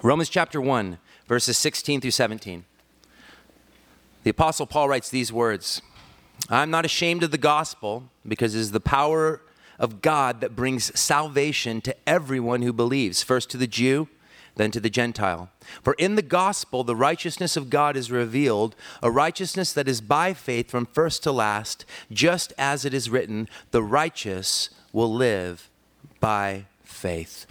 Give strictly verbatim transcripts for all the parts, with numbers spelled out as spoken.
Romans chapter one, verses sixteen through seventeen. The Apostle Paul writes these words, I'm not ashamed of the gospel because it is the power of God that brings salvation to everyone who believes, first to the Jew, then to the Gentile. For in the gospel, the righteousness of God is revealed, a righteousness that is by faith from first to last, just as it is written, the righteous will live by faith.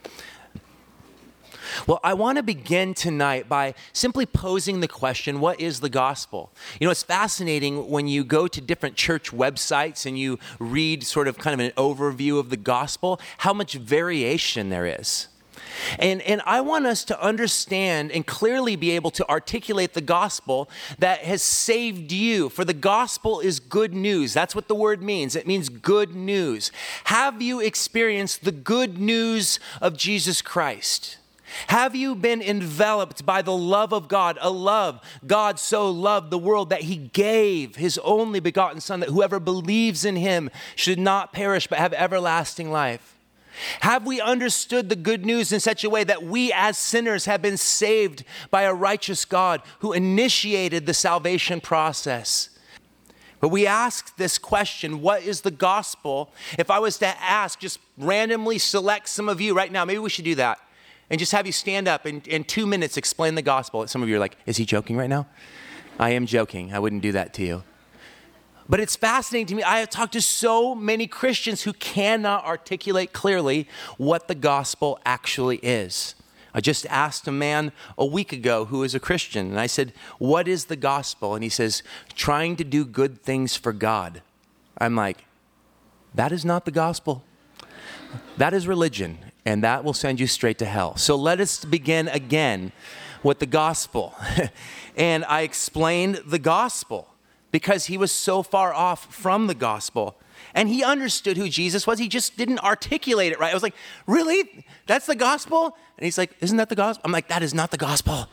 Well, I want to begin tonight by simply posing the question, what is the gospel? You know, it's fascinating when you go to different church websites and you read sort of kind of an overview of the gospel, how much variation there is. And, and I want us to understand and clearly be able to articulate the gospel that has saved you. For the gospel is good news. That's what the word means. It means good news. Have you experienced the good news of Jesus Christ? Have you been enveloped by the love of God, a love God so loved the world that he gave his only begotten Son, that whoever believes in him should not perish but have everlasting life? Have we understood the good news in such a way that we as sinners have been saved by a righteous God who initiated the salvation process? But we ask this question, what is the gospel? If I was to ask, just randomly select some of you right now, maybe we should do that. And just have you stand up and in two minutes explain the gospel. Some of you are like, is he joking right now? I am joking. I wouldn't do that to you. But it's fascinating to me. I have talked to so many Christians who cannot articulate clearly what the gospel actually is. I just asked a man a week ago who is a Christian, and I said, what is the gospel? And he says, trying to do good things for God. I'm like, that is not the gospel. That is religion, and that will send you straight to hell. So let us begin again with the gospel. And I explained the gospel because he was so far off from the gospel. And he understood who Jesus was. He just didn't articulate it right. I was like, really? That's the gospel? And he's like, isn't that the gospel? I'm like, that is not the gospel.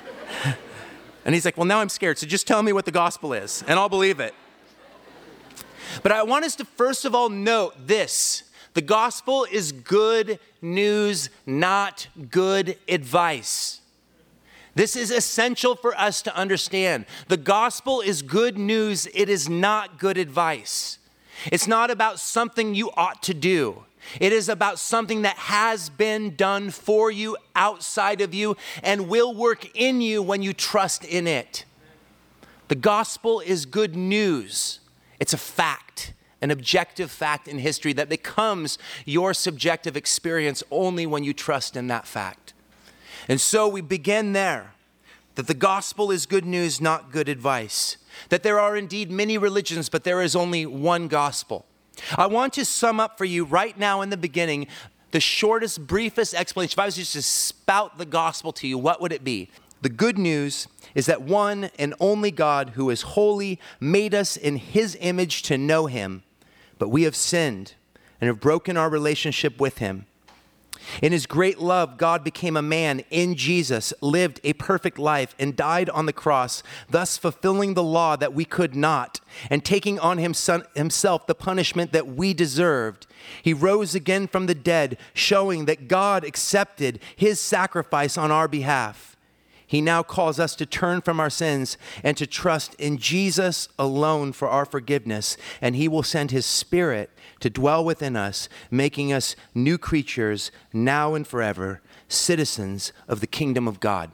And he's like, well, now I'm scared. So just tell me what the gospel is, and I'll believe it. But I want us to first of all note this. The gospel is good news, not good advice. This is essential for us to understand. The gospel is good news. It is not good advice. It's not about something you ought to do. It is about something that has been done for you, outside of you, and will work in you when you trust in it. The gospel is good news. It's a fact. An objective fact in history that becomes your subjective experience only when you trust in that fact. And so we begin there, that the gospel is good news, not good advice. That there are indeed many religions, but there is only one gospel. I want to sum up for you right now in the beginning, the shortest, briefest explanation. If I was just to spout the gospel to you, what would it be? The good news is that one and only God who is holy made us in his image to know him, but we have sinned and have broken our relationship with him. In his great love, God became a man in Jesus, lived a perfect life, and died on the cross, thus fulfilling the law that we could not, and taking on himself the punishment that we deserved. He rose again from the dead, showing that God accepted his sacrifice on our behalf. He now calls us to turn from our sins and to trust in Jesus alone for our forgiveness, and he will send his Spirit to dwell within us, making us new creatures now and forever, citizens of the kingdom of God.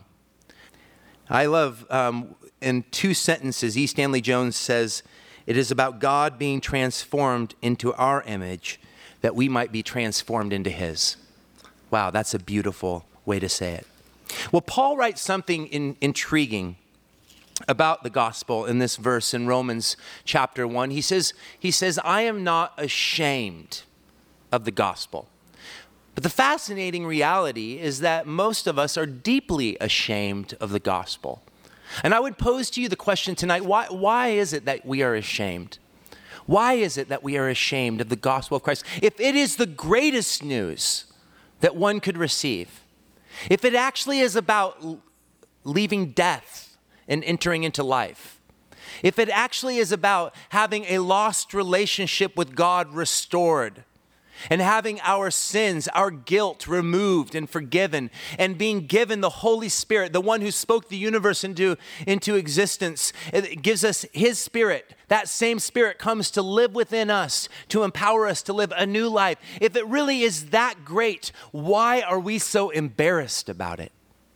I love, um, in two sentences, E. Stanley Jones says, it is about God being transformed into our image that we might be transformed into his. Wow, that's a beautiful way to say it. Well, Paul writes something in, intriguing about the gospel in this verse in Romans chapter one. He says, he says, I am not ashamed of the gospel. But the fascinating reality is that most of us are deeply ashamed of the gospel. And I would pose to you the question tonight, why, why is it that we are ashamed? Why is it that we are ashamed of the gospel of Christ? If it is the greatest news that one could receive, if it actually is about leaving death and entering into life, if it actually is about having a lost relationship with God restored, and having our sins, our guilt removed and forgiven, and being given the Holy Spirit, the one who spoke the universe into, into existence. It gives us his Spirit. That same Spirit comes to live within us, to empower us to live a new life. If it really is that great, why are we so embarrassed about it?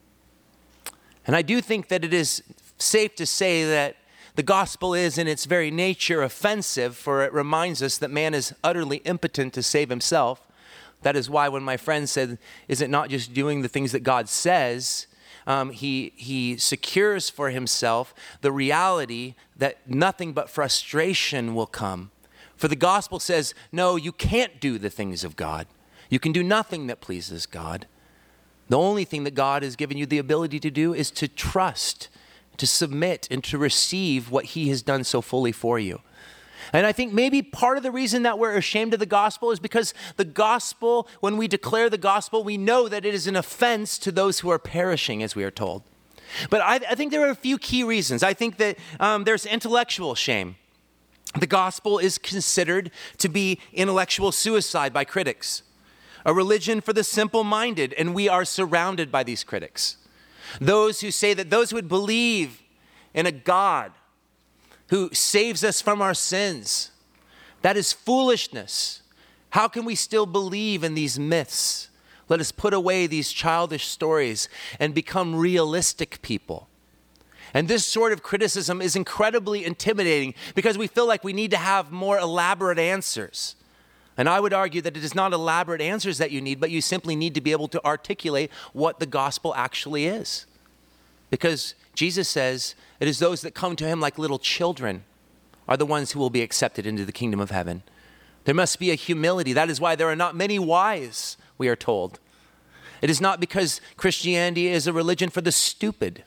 And I do think that it is safe to say that the gospel is in its very nature offensive, for it reminds us that man is utterly impotent to save himself. That is why when my friend said, is it not just doing the things that God says, um, he, he secures for himself the reality that nothing but frustration will come. For the gospel says, no, you can't do the things of God. You can do nothing that pleases God. The only thing that God has given you the ability to do is to trust, to submit, and to receive what he has done so fully for you. And I think maybe part of the reason that we're ashamed of the gospel is because the gospel, when we declare the gospel, we know that it is an offense to those who are perishing, as we are told. But I, I think there are a few key reasons. I think that um, there's intellectual shame. The gospel is considered to be intellectual suicide by critics, a religion for the simple-minded, and we are surrounded by these critics. Those who say that those who would believe in a God who saves us from our sins, that is foolishness. How can we still believe in these myths? Let us put away these childish stories and become realistic people. And this sort of criticism is incredibly intimidating because we feel like we need to have more elaborate answers. And I would argue that it is not elaborate answers that you need, but you simply need to be able to articulate what the gospel actually is. Because Jesus says it is those that come to him like little children are the ones who will be accepted into the kingdom of heaven. There must be a humility. That is why there are not many wise, we are told. It is not because Christianity is a religion for the stupid,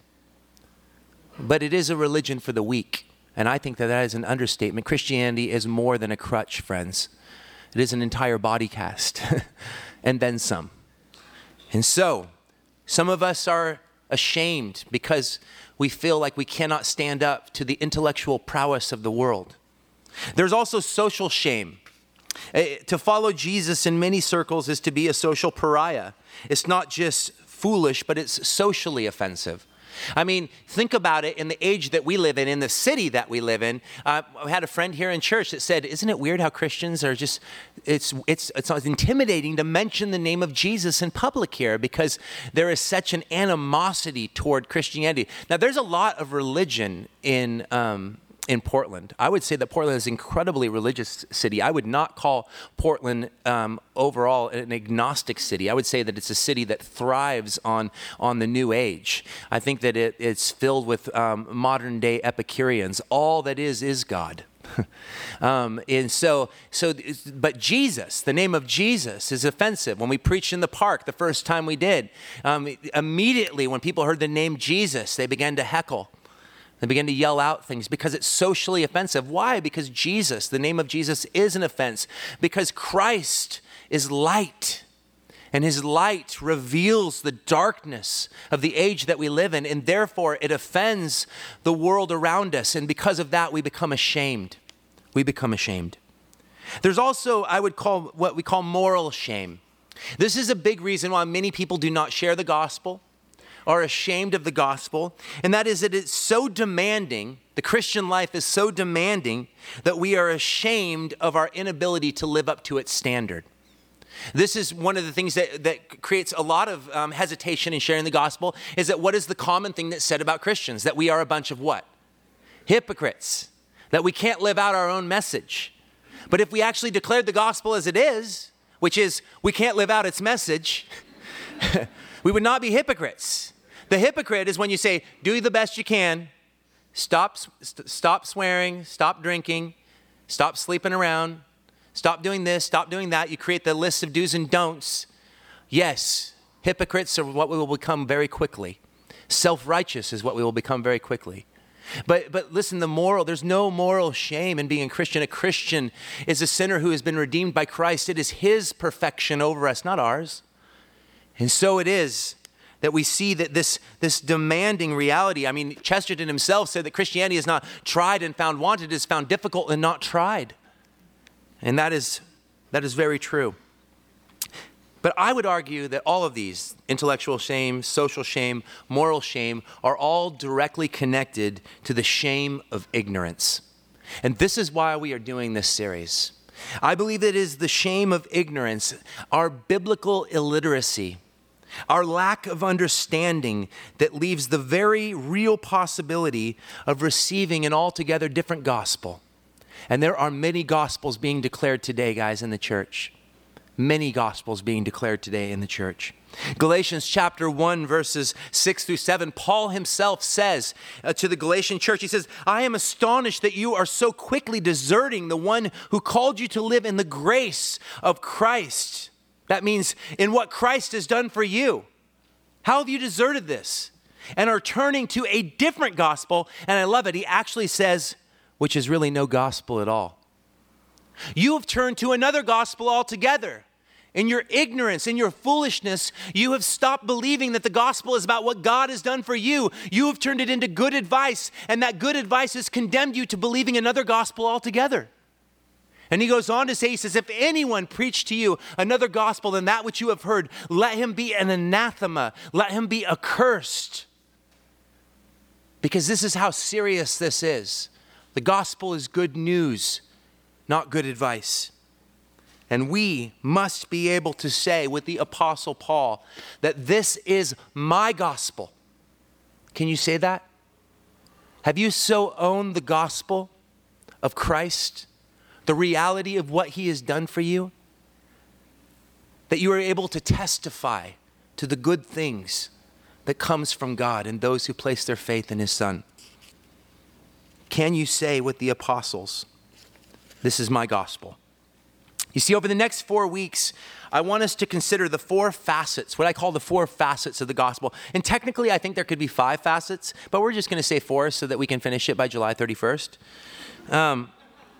but it is a religion for the weak. And I think that that is an understatement. Christianity is more than a crutch, friends. It is an entire body cast, and then some. And so, some of us are ashamed because we feel like we cannot stand up to the intellectual prowess of the world. There's also social shame. Uh, to follow Jesus in many circles is to be a social pariah. It's not just foolish, but it's socially offensive. I mean, think about it in the age that we live in, in the city that we live in. Uh, I had a friend here in church that said, isn't it weird how Christians are just, it's, it's, it's intimidating to mention the name of Jesus in public here because there is such an animosity toward Christianity. Now, there's a lot of religion in um, in Portland. I would say that Portland is an incredibly religious city. I would not call Portland um, overall an agnostic city. I would say that it's a city that thrives on, on the new age. I think that it, it's filled with um, modern day Epicureans. All that is, is God. um, and so, so, but Jesus, the name of Jesus is offensive. When we preached in the park the first time we did, um, immediately when people heard the name Jesus, they began to heckle. They began to yell out things because it's socially offensive. Why? Because Jesus, the name of Jesus is an offense. Because Christ is light. And his light reveals the darkness of the age that we live in. And therefore, it offends the world around us. And because of that, we become ashamed. We become ashamed. There's also, I would call, what we call moral shame. This is a big reason why many people do not share the gospel, are ashamed of the gospel, and that is that it's so demanding, the Christian life is so demanding that we are ashamed of our inability to live up to its standard. This is one of the things that, that creates a lot of um, hesitation in sharing the gospel, is that what is the common thing that's said about Christians? That we are a bunch of what? Hypocrites. That we can't live out our own message. But if we actually declared the gospel as it is, which is we can't live out its message, we would not be hypocrites. The hypocrite is when you say, do the best you can, stop, st- stop swearing, stop drinking, stop sleeping around, stop doing this, stop doing that. You create the list of do's and don'ts. Yes, hypocrites are what we will become very quickly. Self-righteous is what we will become very quickly. But but listen, the moral, there's no moral shame in being a Christian. A Christian is a sinner who has been redeemed by Christ. It is his perfection over us, not ours. And so it is that we see that this, this demanding reality, I mean, Chesterton himself said that Christianity is not tried and found wanted, it is found difficult and not tried. And that is, that is very true. But I would argue that all of these, intellectual shame, social shame, moral shame, are all directly connected to the shame of ignorance. And this is why we are doing this series. I believe it is the shame of ignorance, our biblical illiteracy, our lack of understanding that leaves the very real possibility of receiving an altogether different gospel. And there are many gospels being declared today, guys, in the church. Many gospels being declared today in the church. Galatians chapter one, verses six through seven, Paul himself says uh, to the Galatian church, he says, I am astonished that you are so quickly deserting the one who called you to live in the grace of Christ. That means in what Christ has done for you. How have you deserted this? And are turning to a different gospel. And I love it. He actually says, which is really no gospel at all. You have turned to another gospel altogether. In your ignorance, in your foolishness, you have stopped believing that the gospel is about what God has done for you. You have turned it into good advice, and that good advice has condemned you to believing another gospel altogether. And he goes on to say, he says, if anyone preached to you another gospel than that which you have heard, let him be an anathema, let him be accursed. Because this is how serious this is. The gospel is good news, not good advice. And we must be able to say with the Apostle Paul that this is my gospel. Can you say that? Have you so owned the gospel of Christ, the reality of what he has done for you, that you are able to testify to the good things that comes from God and those who place their faith in his Son? Can you say with the apostles, this is my gospel? You see, over the next four weeks, I want us to consider the four facets, what I call the four facets of the gospel. And technically, I think there could be five facets, but we're just going to say four so that we can finish it by July thirty-first. Um,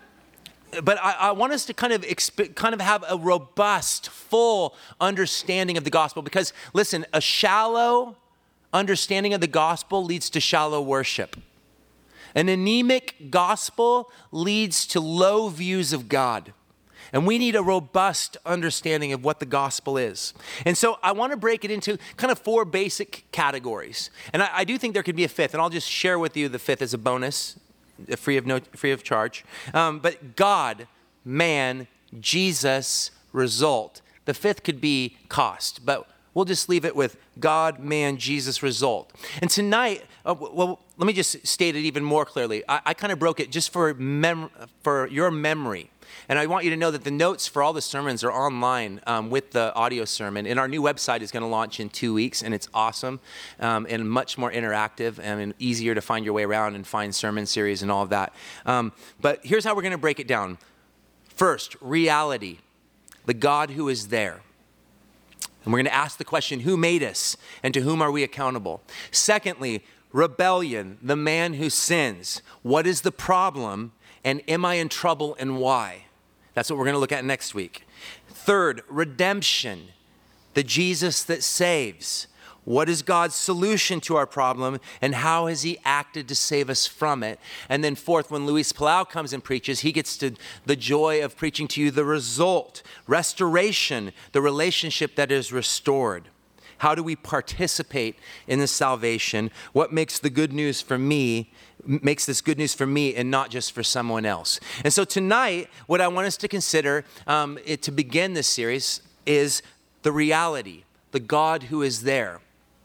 but I, I want us to kind of exp- kind of have a robust, full understanding of the gospel. Because, listen, a shallow understanding of the gospel leads to shallow worship. An anemic gospel leads to low views of God. And we need a robust understanding of what the gospel is. And so I want to break it into kind of four basic categories. And I, I do think there could be a fifth, and I'll just share with you the fifth as a bonus, free of no, free of charge. Um, but God, man, Jesus, result. The fifth could be cost, but we'll just leave it with God, man, Jesus, result. And tonight, uh, well, let me just state it even more clearly. I, I kind of broke it just for mem- for your memory. And I want you to know that the notes for all the sermons are online um, with the audio sermon. And our new website is going to launch in two weeks, and it's awesome um, and much more interactive and easier to find your way around and find sermon series and all of that. Um, but here's how we're going to break it down. First, reality, the God who is there. And we're going to ask the question, who made us and to whom are we accountable? Secondly, rebellion, the man who sins. What is the problem? And am I in trouble and why? That's what we're going to look at next week. Third, redemption, the Jesus that saves. What is God's solution to our problem and how has he acted to save us from it? And then fourth, when Luis Palau comes and preaches, he gets to the joy of preaching to you the result, restoration, the relationship that is restored. How do we participate in this salvation? What makes the good news for me, makes this good news for me and not just for someone else? And so tonight, what I want us to consider um, it, to begin this series is the reality, the God who is there.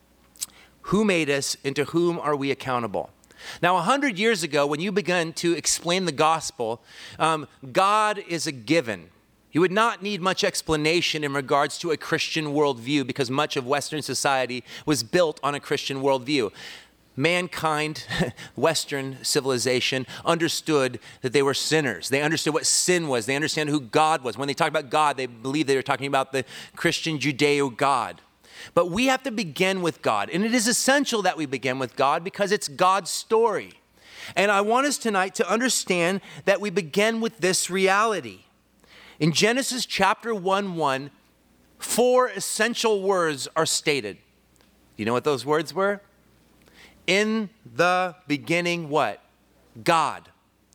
Who made us and to whom are we accountable? Now, a hundred years ago, when you began to explain the gospel, um, God is a given. You would not need much explanation in regards to a Christian worldview because much of Western society was built on a Christian worldview. Mankind, Western civilization, understood that they were sinners. They understood what sin was. They understand who God was. When they talk about God, they believed they were talking about the Christian Judeo God. But we have to begin with God. And it is essential that we begin with God because it's God's story. And I want us tonight to understand that we begin with this reality. In Genesis chapter one one, four essential words are stated. You know what those words were? In the beginning, what? God.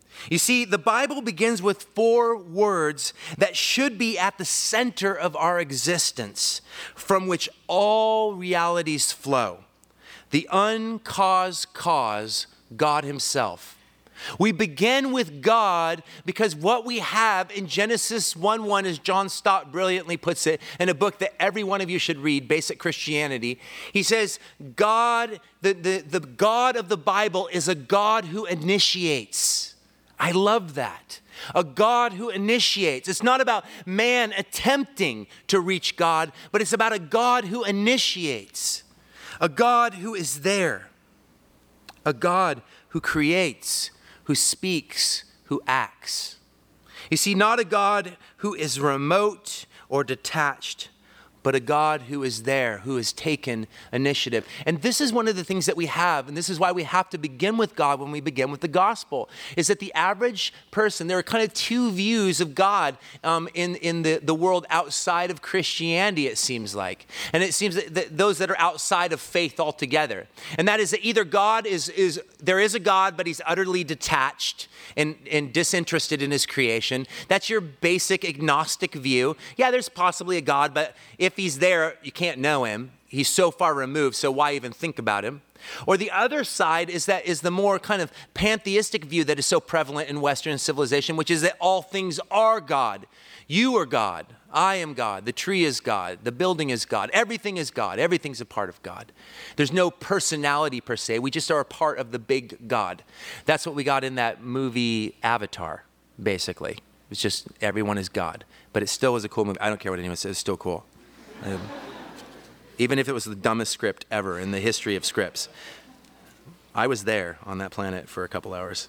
You see, the Bible begins with four words that should be at the center of our existence, from which all realities flow. The uncaused cause, God himself. We begin with God because what we have in Genesis one one, as John Stott brilliantly puts it in a book that every one of you should read, Basic Christianity, he says, God, the, the, the God of the Bible is a God who initiates. I love that. A God who initiates. It's not about man attempting to reach God, but it's about a God who initiates. A God who is there. A God who creates, who speaks, who acts. You see, not a God who is remote or detached, but a God who is there, who has taken initiative. And this is one of the things that we have, and this is why we have to begin with God when we begin with the gospel, is that the average person, there are kind of two views of God um, in, in the, the world outside of Christianity, it seems like. And it seems that, that those that are outside of faith altogether. And that is that either God is, is there is a God, but he's utterly detached and, and disinterested in his creation. That's your basic agnostic view. Yeah, there's possibly a God, but if he's there, you can't know him. He's so far removed, so why even think about him? Or the other side is that is the more kind of pantheistic view that is so prevalent in Western civilization, which is that all things are God. You are God. I am God. The tree is God. The building is God. Everything is God. Everything's a part of God. There's no personality per se. We just are a part of the big God. That's what we got in that movie Avatar, basically. It's just everyone is God. But it still was a cool movie. I don't care what anyone says. It's still cool. Um, even if it was the dumbest script ever in the history of scripts. I was there on that planet for a couple hours.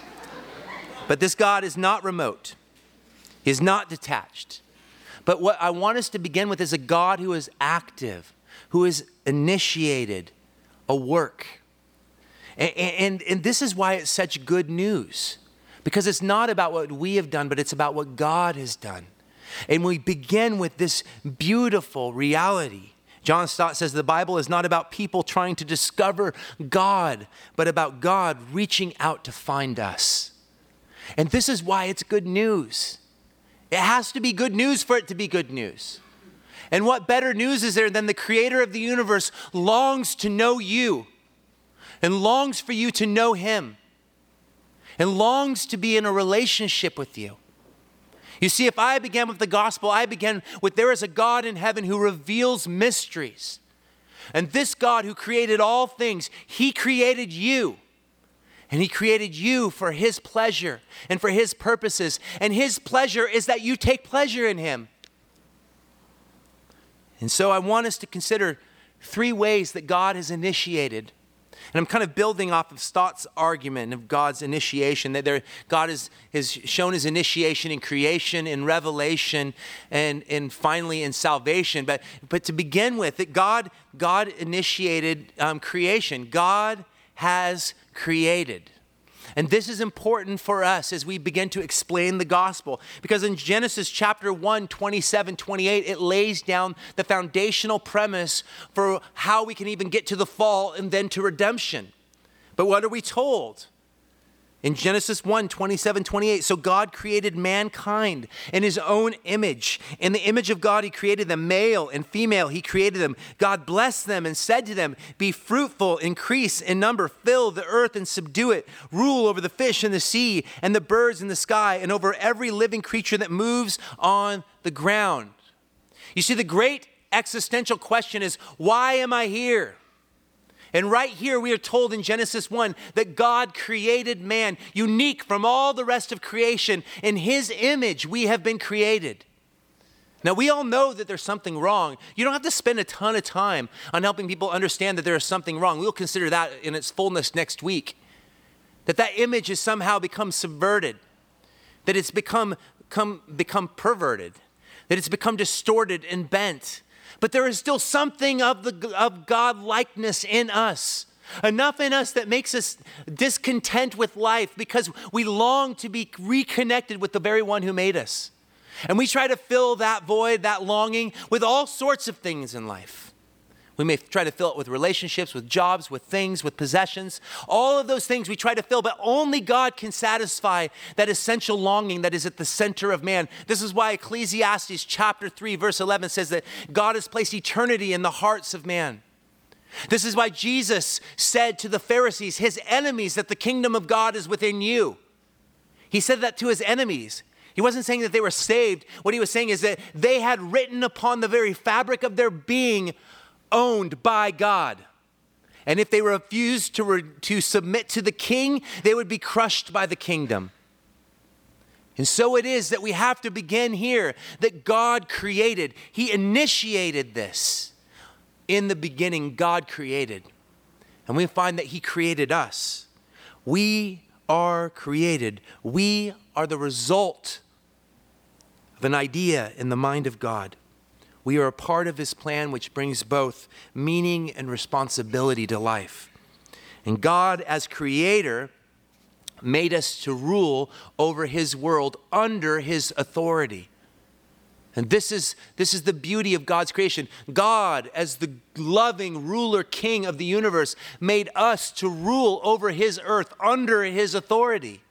But this God is not remote. He is not detached. But what I want us to begin with is a God who is active, who has initiated a work. And, and, and this is why it's such good news. Because it's not about what we have done, but it's about what God has done. And we begin with this beautiful reality. John Stott says the Bible is not about people trying to discover God, but about God reaching out to find us. And this is why it's good news. It has to be good news for it to be good news. And what better news is there than the creator of the universe longs to know you and longs for you to know him and longs to be in a relationship with you. You see, if I began with the gospel, I began with there is a God in heaven who reveals mysteries. And this God who created all things, he created you. And he created you for his pleasure and for his purposes. And his pleasure is that you take pleasure in him. And so I want us to consider three ways that God has initiated. And I'm kind of building off of Stott's argument of God's initiation, that there, God has, has shown his initiation in creation, in revelation, and, and finally in salvation. But, but to begin with, that God, God initiated um, creation. God has created. And this is important for us as we begin to explain the gospel. Because in Genesis chapter one, twenty-seven, twenty-eight, it lays down the foundational premise for how we can even get to the fall and then to redemption. But what are we told? In Genesis one, twenty-seven, twenty-eight, so God created mankind in his own image. In the image of God, he created them, male and female, he created them. God blessed them and said to them, be fruitful, increase in number, fill the earth and subdue it, rule over the fish in the sea and the birds in the sky and over every living creature that moves on the ground. You see, the great existential question is, why am I here? And right here we are told in Genesis one that God created man, unique from all the rest of creation. In his image we have been created. Now we all know that there's something wrong. You don't have to spend a ton of time on helping people understand that there is something wrong. We'll consider that in its fullness next week. That that image has somehow become subverted. That it's become, come, become perverted. That it's become distorted and bent. But there is still something of the of God likeness in us. Enough in us that makes us discontent with life because we long to be reconnected with the very one who made us. And we try to fill that void, that longing, with all sorts of things in life. We may try to fill it with relationships, with jobs, with things, with possessions. All of those things we try to fill, but only God can satisfy that essential longing that is at the center of man. This is why Ecclesiastes chapter three, verse eleven says that God has placed eternity in the hearts of man. This is why Jesus said to the Pharisees, his enemies, that the kingdom of God is within you. He said that to his enemies. He wasn't saying that they were saved. What he was saying is that they had written upon the very fabric of their being, owned by God. And if they refused to, re- to submit to the king, they would be crushed by the kingdom. And so it is that we have to begin here, that God created. He initiated this. In the beginning, God created. And we find that he created us. We are created. We are the result of an idea in the mind of God. We are a part of his plan, which brings both meaning and responsibility to life. And God, as creator, made us to rule over his world under his authority. And this is, this is the beauty of God's creation. God, as the loving ruler king of the universe, made us to rule over his earth under his authority.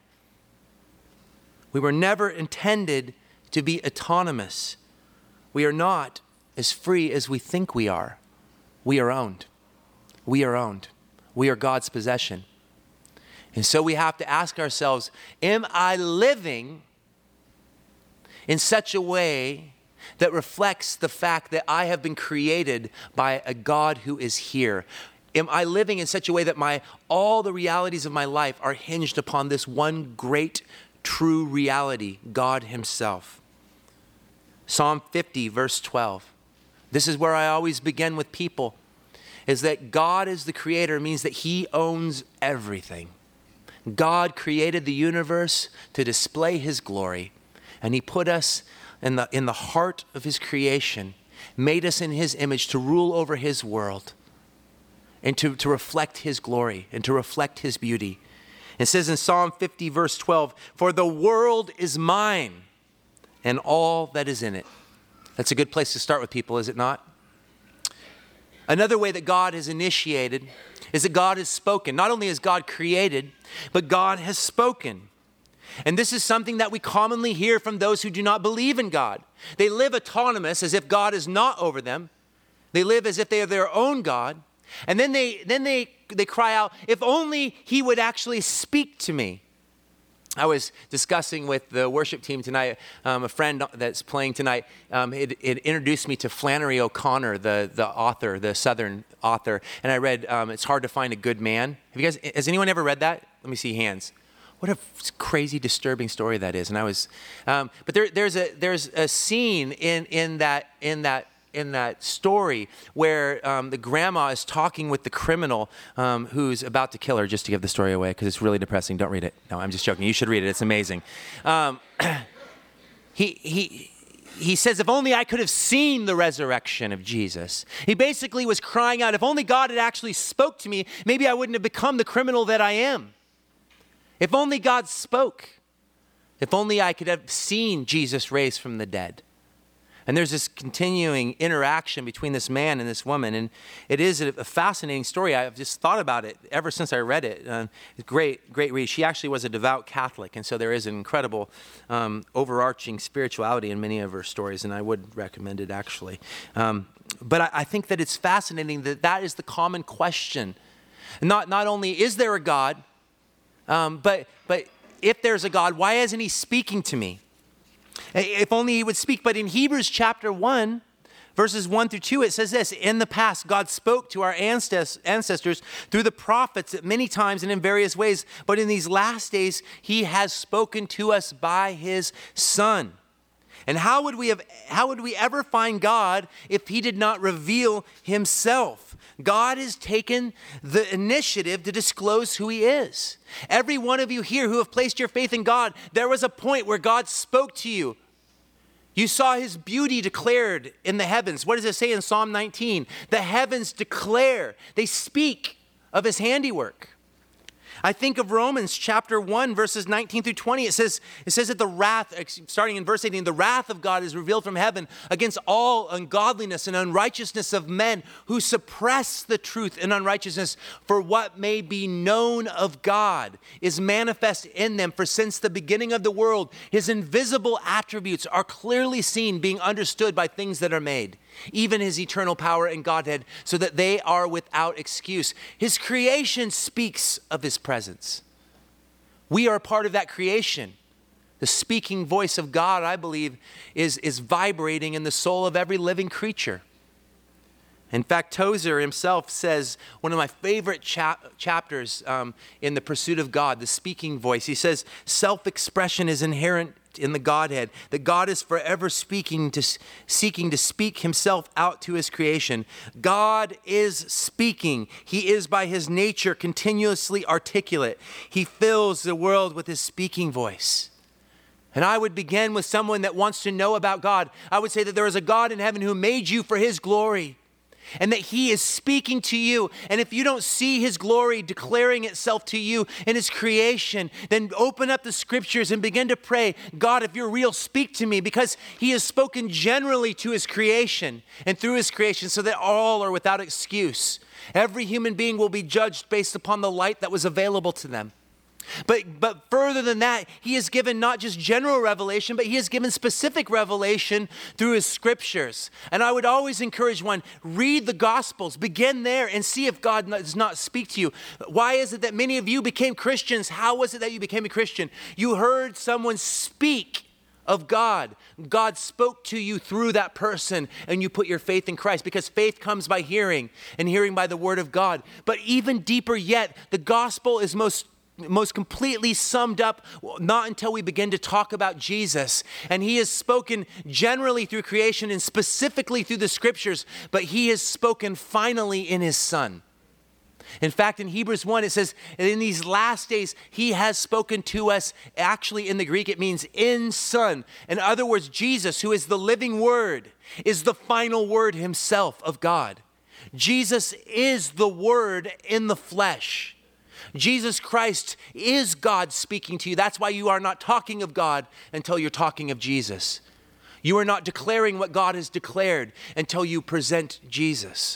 We were never intended to be autonomous. We are not as free as we think we are. We are owned. We are owned. We are God's possession. And so we have to ask ourselves, am I living in such a way that reflects the fact that I have been created by a God who is here? Am I living in such a way that my all the realities of my life are hinged upon this one great true reality, God himself? Psalm fifty, verse twelve. This is where I always begin with people, is that God is the creator means that he owns everything. God created the universe to display his glory, and he put us in the, in the heart of his creation, made us in his image to rule over his world and to, to reflect his glory and to reflect his beauty. It says in Psalm fifty, verse twelve, "For the world is mine and all that is in it." That's a good place to start with people, is it not? Another way that God has initiated is that God has spoken. Not only has God created, but God has spoken. And this is something that we commonly hear from those who do not believe in God. They live autonomous as if God is not over them. They live as if they are their own God. And then they then they, they cry out, if only he would actually speak to me. I was discussing with the worship team tonight, um, a friend that's playing tonight, um, it, it introduced me to Flannery O'Connor, the, the author, the Southern author. And I read, um, It's Hard to Find a Good Man. Have you guys, has anyone ever read that? Let me see hands. What a crazy, disturbing story that is. And I was, um, but there, there's a there's a scene in in that in that in that story where um, the grandma is talking with the criminal um, who's about to kill her. Just to give the story away because it's really depressing. Don't read it. No, I'm just joking. You should read it. It's amazing. Um, he he. He says, if only I could have seen the resurrection of Jesus. He basically was crying out, if only God had actually spoke to me, maybe I wouldn't have become the criminal that I am. If only God spoke. If only I could have seen Jesus raised from the dead. And there's this continuing interaction between this man and this woman. And it is a fascinating story. I've just thought about it ever since I read it. Uh, great, great read. She actually was a devout Catholic. And so there is an incredible um, overarching spirituality in many of her stories. And I would recommend it, actually. Um, but I, I think that it's fascinating that that is the common question. Not, not only is there a God, Um, but but if there's a God, why isn't he speaking to me? If only he would speak. But in Hebrews chapter one, verses one through two, it says this: in the past, God spoke to our ancestors through the prophets at many times and in various ways. But in these last days, he has spoken to us by his Son. And how would we have, how would we ever find God if he did not reveal himself? God has taken the initiative to disclose who he is. Every one of you here who have placed your faith in God, there was a point where God spoke to you. You saw his beauty declared in the heavens. What does it say in Psalm nineteen? The heavens declare, they speak of his handiwork. I think of Romans chapter one, verses nineteen through twenty. It says, it says that the wrath, starting in verse eighteen, the wrath of God is revealed from heaven against all ungodliness and unrighteousness of men who suppress the truth in unrighteousness, for what may be known of God is manifest in them. For since the beginning of the world, his invisible attributes are clearly seen, being understood by things that are made, even his eternal power and Godhead, so that they are without excuse. His creation speaks of his presence. We are a part of that creation. The speaking voice of God, I believe, is, is vibrating in the soul of every living creature. In fact, Tozer himself says, one of my favorite chap- chapters um, in The Pursuit of God, the speaking voice, he says, self-expression is inherent in the Godhead, that God is forever speaking to, seeking to speak himself out to his creation. God is speaking. He is by his nature continuously articulate. He fills the world with his speaking voice. And I would begin with someone that wants to know about God. I would say that there is a God in heaven who made you for his glory, and that he is speaking to you. And if you don't see his glory declaring itself to you in his creation, then open up the scriptures and begin to pray, God, if you're real, speak to me, because he has spoken generally to his creation and through his creation so that all are without excuse. Every human being will be judged based upon the light that was available to them. But but further than that, he has given not just general revelation, but he has given specific revelation through his scriptures. And I would always encourage one, read the Gospels, begin there and see if God does not speak to you. Why is it that many of you became Christians? How was it that you became a Christian? You heard someone speak of God. God spoke to you through that person, and you put your faith in Christ, because faith comes by hearing, and hearing by the word of God. But even deeper yet, the gospel is most most completely summed up not until we begin to talk about Jesus. And he has spoken generally through creation and specifically through the scriptures, but he has spoken finally in his Son. In fact, in Hebrews one, it says, in these last days, he has spoken to us. Actually, in the Greek, it means in Son. In other words, Jesus, who is the living word, is the final word himself of God. Jesus is the word in the flesh. Jesus Christ is God speaking to you. That's why you are not talking of God until you're talking of Jesus. You are not declaring what God has declared until you present Jesus.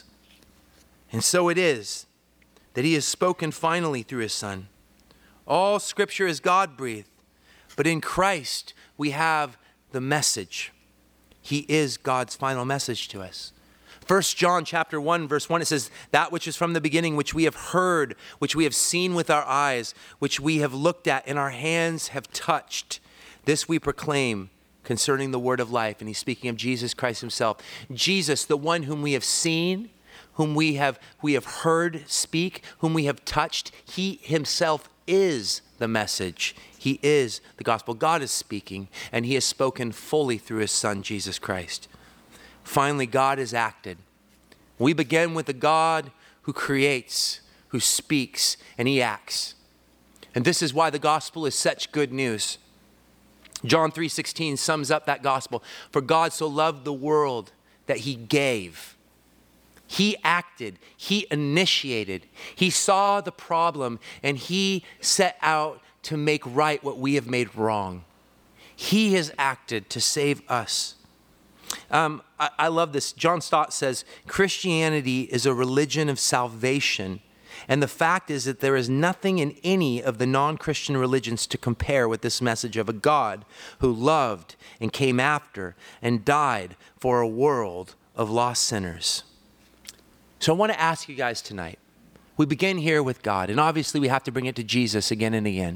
And so it is that he has spoken finally through his Son. All scripture is God-breathed, but in Christ we have the message. He is God's final message to us. First John chapter one, verse one, it says, that which is from the beginning, which we have heard, which we have seen with our eyes, which we have looked at and our hands have touched. This we proclaim concerning the word of life. And he's speaking of Jesus Christ himself. Jesus, the one whom we have seen, whom we have, we have heard speak, whom we have touched, he himself is the message. He is the gospel. God is speaking, and he has spoken fully through his Son, Jesus Christ. Finally, God has acted. We begin with the God who creates, who speaks, and he acts. And this is why the gospel is such good news. John three sixteen sums up that gospel. For God so loved the world that he gave. He acted, he initiated, he saw the problem, and he set out to make right what we have made wrong. He has acted to save us. Um, I, I love this. John Stott says, Christianity is a religion of salvation. And the fact is that there is nothing in any of the non-Christian religions to compare with this message of a God who loved and came after and died for a world of lost sinners. So I want to ask you guys tonight, we begin here with God, and obviously we have to bring it to Jesus again and again.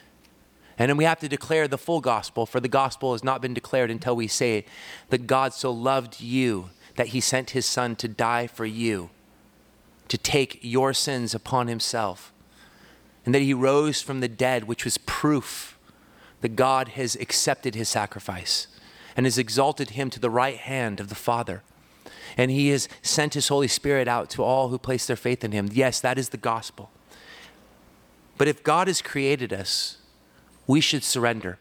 And then we have to declare the full gospel, for the gospel has not been declared until we say that God so loved you that he sent his Son to die for you, to take your sins upon himself, and that he rose from the dead, which was proof that God has accepted his sacrifice and has exalted him to the right hand of the Father. And he has sent his Holy Spirit out to all who place their faith in him. Yes, that is the gospel. But if God has created us, we should surrender.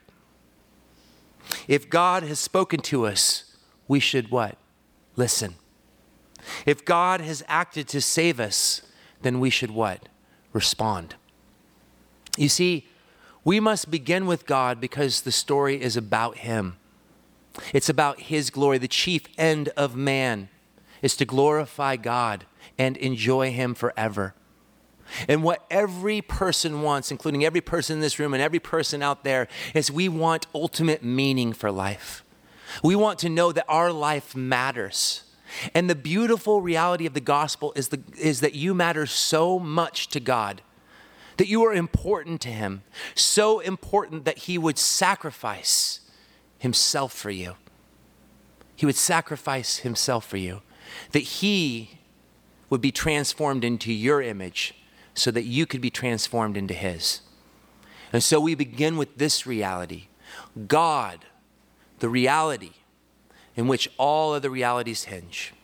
If God has spoken to us, we should what? Listen. If God has acted to save us, then we should what? Respond. You see, we must begin with God because the story is about him. It's about his glory. The chief end of man is to glorify God and enjoy him forever. And what every person wants, including every person in this room and every person out there, is we want ultimate meaning for life. We want to know that our life matters. And the beautiful reality of the gospel is, the, is that you matter so much to God, that you are important to him, so important that he would sacrifice himself for you. He would sacrifice himself for you, that he would be transformed into your image so that you could be transformed into his. And so we begin with this reality. God, the reality in which all other realities hinge.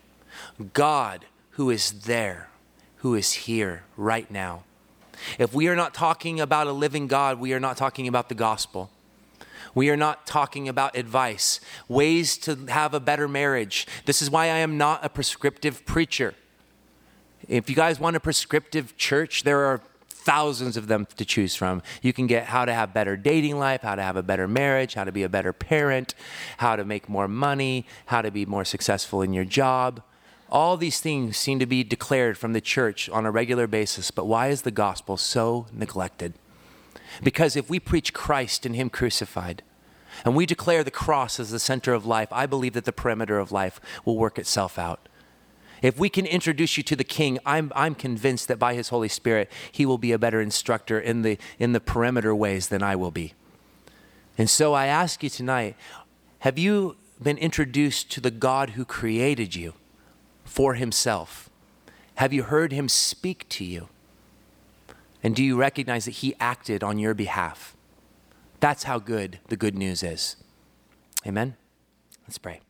God who is there, who is here right now. If we are not talking about a living God, we are not talking about the gospel. We are not talking about advice, ways to have a better marriage. This is why I am not a prescriptive preacher. If you guys want a prescriptive church, there are thousands of them to choose from. You can get how to have better dating life, how to have a better marriage, how to be a better parent, how to make more money, how to be more successful in your job. All these things seem to be declared from the church on a regular basis. But why is the gospel so neglected? Because if we preach Christ and him crucified, and we declare the cross as the center of life, I believe that the perimeter of life will work itself out. If we can introduce you to the King, I'm, I'm convinced that by his Holy Spirit, he will be a better instructor in the, in the perimeter ways than I will be. And so I ask you tonight, have you been introduced to the God who created you for himself? Have you heard him speak to you? And do you recognize that he acted on your behalf? That's how good the good news is. Amen? Let's pray.